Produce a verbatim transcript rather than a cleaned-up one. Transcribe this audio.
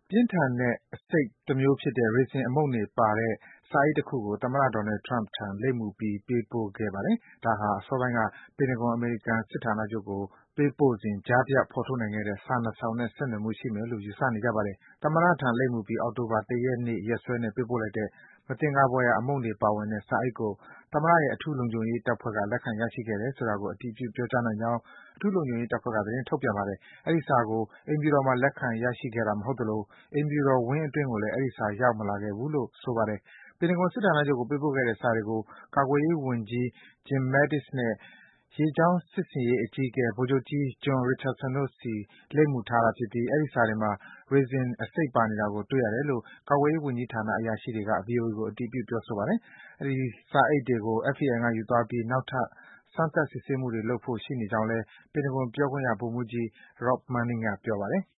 ပြင်းထန်တဲ့အဆိပ်တမျိုးဖြစ်တဲ့ Resin အမှုန့်တွေပါတဲ့ စာအိတ်တခုကို သမ္မတ Donald Trump ထံ လိပ်မူပြီး ပေးပို့ခဲ့ပါတယ်။ ဒါဟာ အစောပိုင်းက ပင်တဂွန် အမေရိကန်စစ်ဌာနချုပ်ကို ပေးပို့စဉ် ကြားဖြတ် ဖော်ထုတ်နိုင်ခဲ့တဲ့ စာနှစ်စောင်နဲ့ ဆက်နွယ်မှုရှိမယ်လို့ ယူဆနေကြပါတယ်။ သမ္မတထံ လိပ်မူပြီး အောက်တိုဘာ ၁ ရက်နေ့ ရက်စွဲနဲ့ ပေးပို့လိုက်တဲ့ မသင်္ကာဖွယ်ရာ အမှုန့်တွေပါဝင်တဲ့ စာအိတ်ကို သမ္မတရဲ့ အထူးလုံခြုံရေးတပ်ဖွဲ့က လက်ခံရရှိခဲ့တယ်ဆိုတာကို အတည်ပြု ပြောကြားနိုင်ကြောင်း အထူးလုံခြုံရေးတပ်ဖွဲ့က သတင်းထုတ်ပြန်ပါတယ်။ အဲဒီစာကို အိမ်ဖြူတော်မှာ လက်ခံရရှိခဲ့တာ မဟုတ်သလို အိမ်ဖြူတော်ဝင်းအတွင်းကိုလည်း အဲဒီစာ ရောက်မလာခဲ့ဘူးလို့ ဆိုပါတယ်။ ပင်တဂွန်စစ်ဌာနချုပ်ကို ပေးပို့ခဲ့တဲ့ စာတွေကို ကာကွယ်ရေးဝန်ကြီး Jim Mattis နဲ့ ရေကြောင်းစစ်ဆင်ရေးအကြီးအကဲ ဗိုလ်ချုပ်ကြီး John Richardson တို့ဆီ လိပ်မူထားတာဖြစ်ပြီး အဲဒီစာတွေမှာ Resin အဆိပ်ပါနေတာကို တွေ့ရတယ်လို့ ကာကွယ်ရေးဝန်ကြီးဌာန အရာရှိတွေက ဗွီအိုအေကို အတည်ပြု ပြောဆိုပါတယ်။ အဲဒီ စာအိတ်တွေကို အက်ဖ်ဘီအိုင်က ယူသွားပြီး နောက်ထပ် စမ်းသပ် စစ်ဆေးမှုတွေ လုပ်ဖို့ ရှိနေကြောင်းလည်း ပင်တဂွန်ပြောခွင့်ရ ဗိုလ်မှူးကြီး Rob Manning က ပြောပါတယ်။